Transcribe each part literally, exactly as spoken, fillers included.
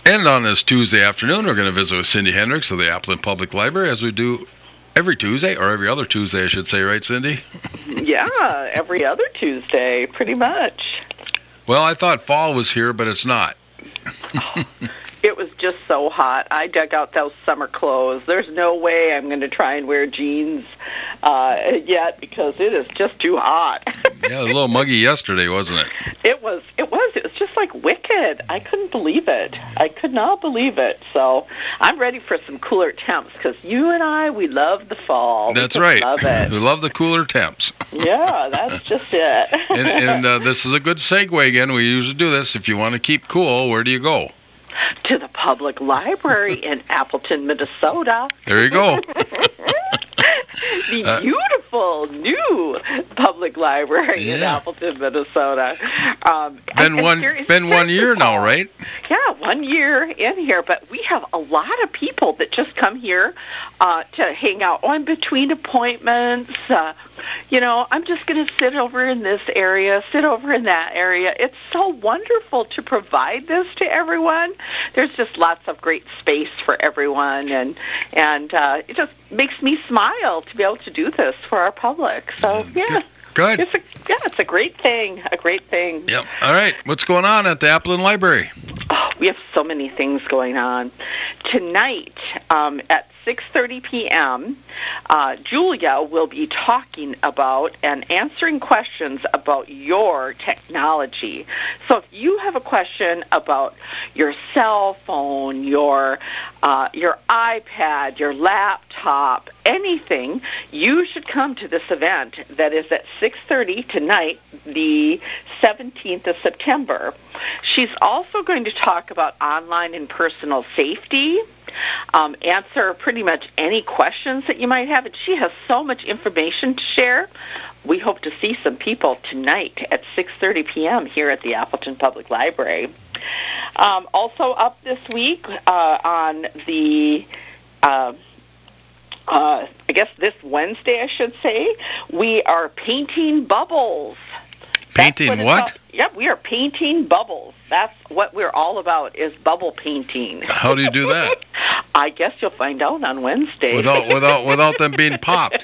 And on this Tuesday afternoon, we're going to visit with Cindy Hendricks of the Appleton Public Library, as we do every Tuesday, or every other Tuesday, I should say, right, Cindy? Yeah, every other Tuesday, pretty much. Well, I thought fall was here, but it's not. It was just so hot. I dug out those summer clothes. There's no way I'm going to try and wear jeans uh, yet because it is just too hot. Yeah, a little muggy yesterday, wasn't it? It was. It was. It was just like wicked. I couldn't believe it. I could not believe it. So I'm ready for some cooler temps because you and I, we love the fall. That's we right. Love it. We love the cooler temps. Yeah, that's just it. and and uh, this is a good segue again. We usually do this. If you want to keep cool, where do you go? To the public library in Appleton, Minnesota. There you go. The Uh, beautiful new public library Yeah. in Appleton, Minnesota. Um, Been and one, here is been one year now, principal. right? Yeah, one year in here, but we have a lot of people that just come here uh, to hang out. Oh, I'm between appointments. Uh, you know, I'm just going to sit over in this area, sit over in that area. It's so wonderful to provide this to everyone. There's just lots of great space for everyone, and and uh, it just makes me smile to be able to do this for our public. So, yeah. Good. It's a, yeah, it's a great thing, a great thing. Yep. All right. What's going on at the Appleton Library? Oh, we have so many things going on. Tonight um, at six thirty p.m., uh, Julia will be talking about and answering questions about your technology. So if you have a question about your cell phone, your uh, your iPad, your laptop, anything, you should come to this event that is at six thirty tonight, the seventeenth of September. She's also going to talk about online and personal safety, um, answer pretty much any questions that you might have, and she has so much information to share. We hope to see some people tonight at six thirty p.m. here at the Appleton Public Library. Um, also up this week uh, on the... Uh, Uh, I guess this Wednesday, I should say, we are painting bubbles. Painting what? what? All, yep, we are painting bubbles. That's what we're all about, is bubble painting. How do you do that? I guess you'll find out on Wednesday. Without without without them being popped.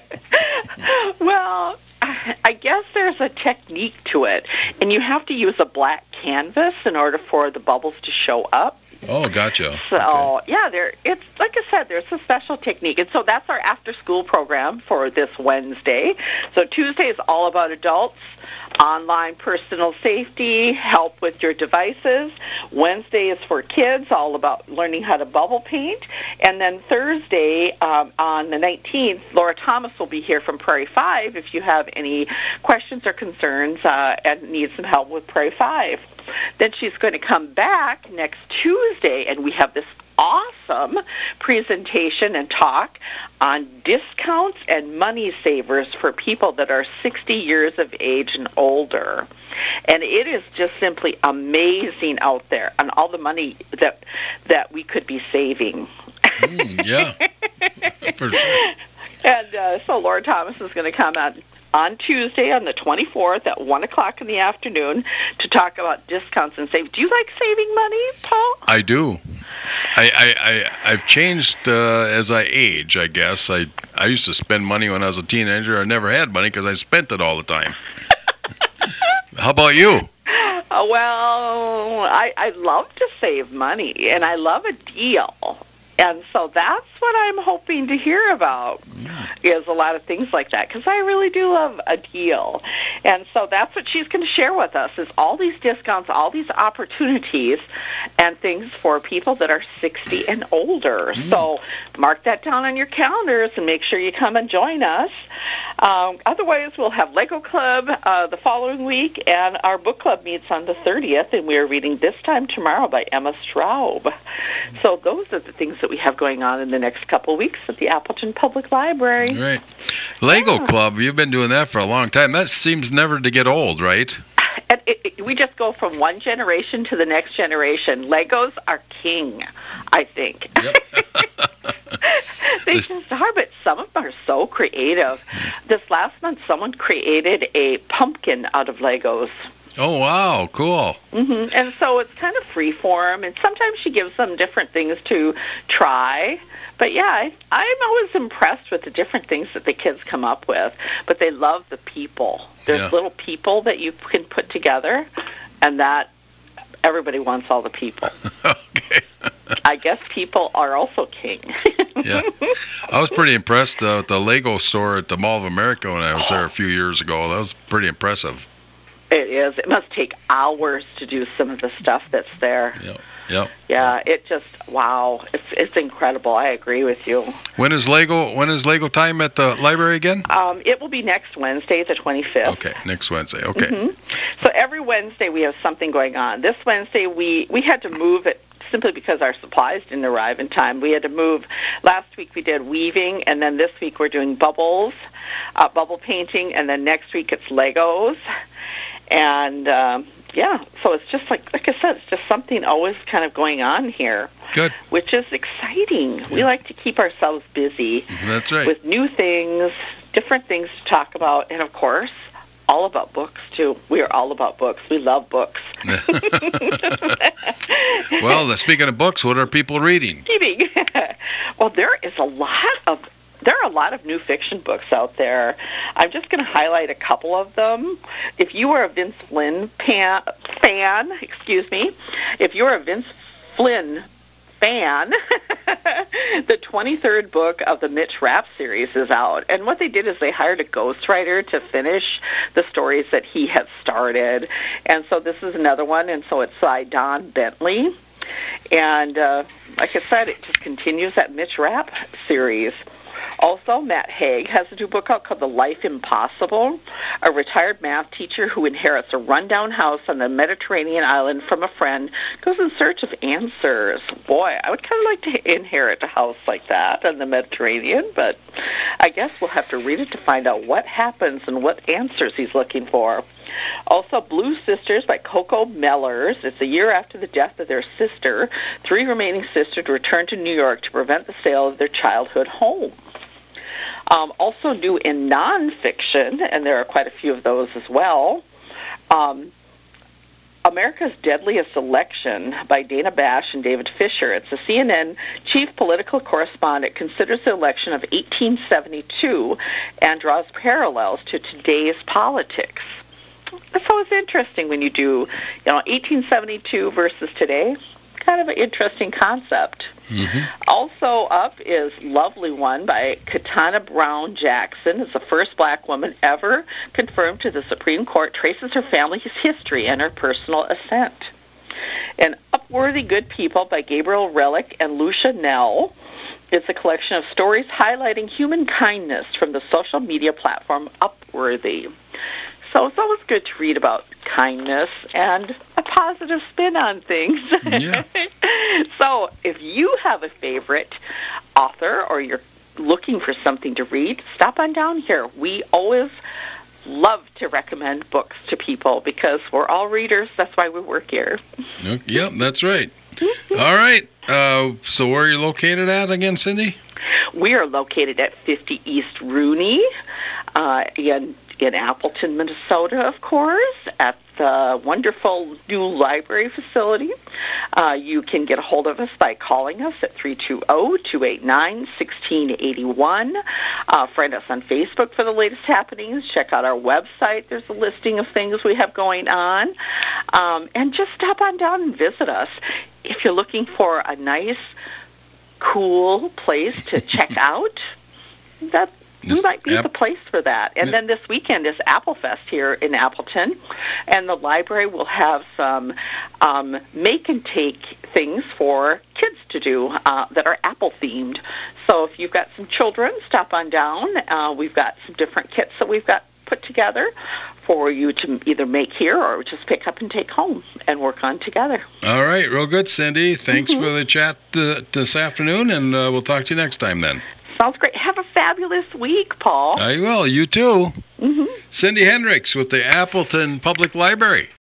Well, I guess there's a technique to it, and you have to use a black canvas in order for the bubbles to show up. Oh, gotcha. So, Okay. yeah, there. It's like I said, there's a special technique. And so that's our after-school program for this Wednesday. So Tuesday is all about adults, online personal safety, help with your devices. Wednesday is for kids, all about learning how to bubble paint. And then Thursday, um, on the nineteenth, Laura Thomas will be here from Prairie five if you have any questions or concerns uh, and need some help with Prairie five. Then she's going to come back next Tuesday, and we have this awesome presentation and talk on discounts and money savers for people that are sixty years of age and older. And it is just simply amazing out there on all the money that that we could be saving. Mm, yeah, for sure. And uh, so Laura Thomas is going to come out on Tuesday on the twenty-fourth at one o'clock in the afternoon to talk about discounts and save. Do you like saving money, Paul? I do. I, I, I, I've changed uh, as I age, I guess. I, I used to spend money when I was a teenager. I never had money because I spent it all the time. How about you? Uh, well, I, I love to save money, and I love a deal. And so that's what I'm hoping to hear about, is a lot of things like that, because I really do love a deal. And so that's what she's going to share with us, is all these discounts, all these opportunities, and things for people that are sixty and older. Mm. So mark that down on your calendars and make sure you come and join us. Um, otherwise, we'll have Lego Club uh, the following week, and our book club meets on the thirtieth, and we are reading This Time Tomorrow by Emma Straub. So those are the things that we have going on in the next couple of weeks at the Appleton Public Library. Right. Lego Yeah. Club, you've been doing that for a long time. That seems never to get old, right? And it, it, we just go from one generation to the next generation. Legos are king, I think. Yep. They just are, but some of them are so creative. This last month, someone created a pumpkin out of Legos. Oh, wow, cool. hmm And so it's kind of free form, and sometimes she gives them different things to try. But yeah, I, I'm always impressed with the different things that the kids come up with. But they love the people. There's Yeah. little people that you can put together, and that everybody wants all the people. Okay. I guess people are also king. Yeah. I was pretty impressed uh, at the Lego store at the Mall of America when I was there a few years ago. That was pretty impressive. It is. It must take hours to do some of the stuff that's there. Yep. Yep. Yeah, it just, wow. It's it's incredible. I agree with you. When is Lego when is Lego time at the library again? Um, it will be next Wednesday, the twenty-fifth. Okay, next Wednesday. Okay. hmm So every Wednesday we have something going on. This Wednesday we, we had to move it simply because our supplies didn't arrive in time. We had to move. Last week we did weaving, and then this week we're doing bubbles, uh, bubble painting, and then next week it's Legos. And, um, yeah, so it's just like, like I said, it's just something always kind of going on here. Good. Which is exciting. We like to keep ourselves busy That's right. with new things, different things to talk about, and, of course, all about books, too. We are all about books. We love books. Well, speaking of books, what are people reading? Reading. Well, there is a lot of there are a lot of new fiction books out there. I'm just going to highlight a couple of them. If you are a Vince Flynn pan, fan, excuse me, if you're a Vince Flynn fan, the twenty-third book of the Mitch Rapp series is out. And what they did is they hired a ghostwriter to finish the stories that he had started. And so this is another one, and so it's by Don Bentley. And uh, like I said, it just continues that Mitch Rapp series. Also, Matt Haig has a new book out called The Life Impossible, a retired math teacher who inherits a rundown house on the Mediterranean island from a friend, goes in search of answers. Boy, I would kind of like to inherit a house like that on the Mediterranean, but I guess we'll have to read it to find out what happens and what answers he's looking for. Also, Blue Sisters by Coco Mellers. It's a year after the death of their sister. Three remaining sisters return to New York to prevent the sale of their childhood home. Um, also new in nonfiction, and there are quite a few of those as well, um, America's Deadliest Election by Dana Bash and David Fisher. It's a C N N chief political correspondent considers the election of eighteen seventy-two and draws parallels to today's politics. It's always interesting when you do, you know, eighteen seventy-two versus today. Kind of an interesting concept. Mm-hmm. Also up is Lovely One by Katana Brown Jackson. It's the first black woman ever confirmed to the Supreme Court, traces her family's history and her personal ascent. And Upworthy Good People by Gabriel Relic and Lucia Nell. It's a collection of stories highlighting human kindness from the social media platform Upworthy. So it's always good to read about kindness and a positive spin on things. Yeah. So if you have a favorite author or you're looking for something to read, stop on down here. We always love to recommend books to people because we're all readers. That's why we work here. Yep, that's right. All right. Uh, so where are you located at again, Cindy? We are located at fifty East Rooney uh, in in Appleton, Minnesota, of course, at the wonderful new library facility. Uh, you can get a hold of us by calling us at three two zero, two eight nine, one six eight one. Uh, friend us on Facebook for the latest happenings. Check out our website. There's a listing of things we have going on. Um, and just stop on down and visit us. If you're looking for a nice, cool place to check out, that we might be App- the place for that. And Yeah. then this weekend is Apple Fest here in Appleton, and the library will have some um, make-and-take things for kids to do uh, that are Apple-themed. So if you've got some children, stop on down. Uh, we've got some different kits that we've got put together for you to either make here or just pick up and take home and work on together. All right, real good, Cindy. Thanks Mm-hmm. for the chat uh, this afternoon, and uh, we'll talk to you next time then. Sounds great. Have a fabulous week, Paul. I will. You too. Mm-hmm. Cindy Hendricks with the Appleton Public Library.